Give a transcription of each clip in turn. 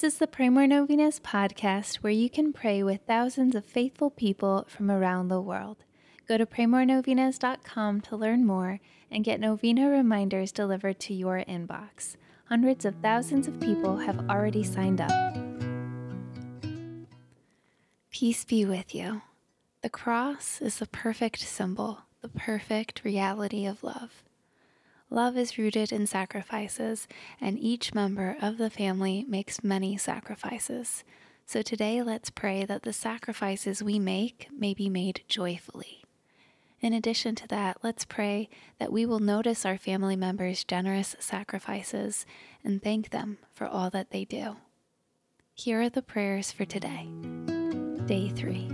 This is the Pray More Novenas podcast where you can pray with thousands of faithful people from around the world. Go to praymorenovenas.com to learn more and get novena reminders delivered to your inbox. Hundreds of thousands of people have already signed up. Peace be with you. The cross is the perfect symbol, the perfect reality of love. Love is rooted in sacrifices, and each member of the family makes many sacrifices. So today, let's pray that the sacrifices we make may be made joyfully. In addition to that, let's pray that we will notice our family members' generous sacrifices and thank them for all that they do. Here are the prayers for today. Day 3.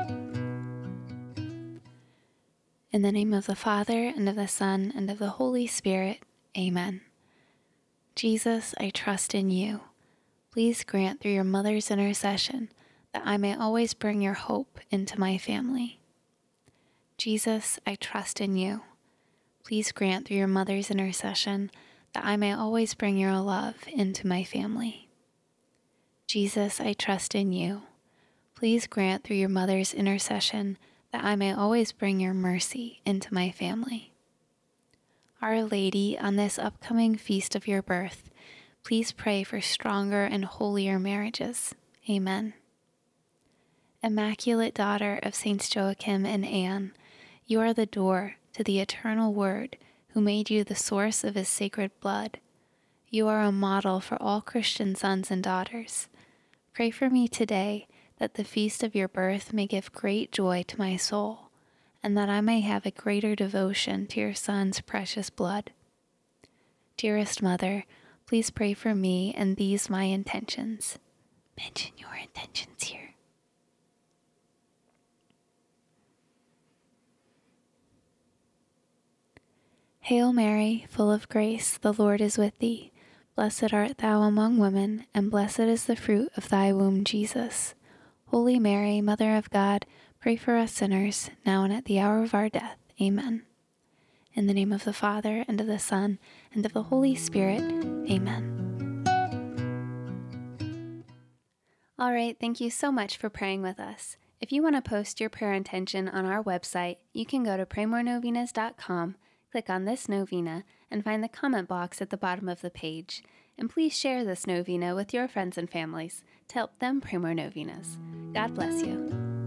In the name of the Father, and of the Son, and of the Holy Spirit. Amen. Jesus, I trust in you. Please grant through your mother's intercession that I may always bring your hope into my family. Jesus, I trust in you. Please grant through your mother's intercession that I may always bring your love into my family. Jesus, I trust in you. Please grant through your mother's intercession that I may always bring your mercy into my family. Our Lady, on this upcoming feast of your birth, please pray for stronger and holier marriages. Amen. Immaculate Daughter of Saints Joachim and Anne, you are the door to the eternal Word who made you the source of his sacred blood. You are a model for all Christian sons and daughters. Pray for me today that the feast of your birth may give great joy to my soul, and that I may have a greater devotion to your Son's precious blood. Dearest Mother, please pray for me and these my intentions. Mention your intentions here. Hail Mary, full of grace, the Lord is with thee. Blessed art thou among women, and blessed is the fruit of thy womb, Jesus. Holy Mary, Mother of God, pray for us sinners, now and at the hour of our death. Amen. In the name of the Father, and of the Son, and of the Holy Spirit. Amen. All right, thank you so much for praying with us. If you want to post your prayer intention on our website, you can go to praymorenovenas.com, click on this novena, and find the comment box at the bottom of the page. And please share this novena with your friends and families to help them pray more novenas. God bless you.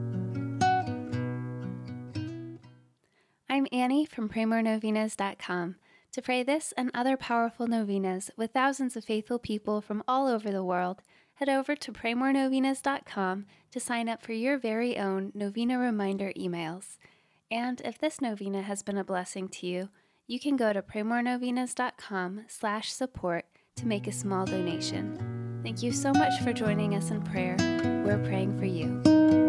I'm Annie from praymorenovenas.com. To pray this and other powerful novenas with thousands of faithful people from all over the world, head over to praymorenovenas.com to sign up for your very own novena reminder emails. And if this novena has been a blessing to you, you can go to praymorenovenas.com/support to make a small donation. Thank you so much for joining us in prayer. We're praying for you.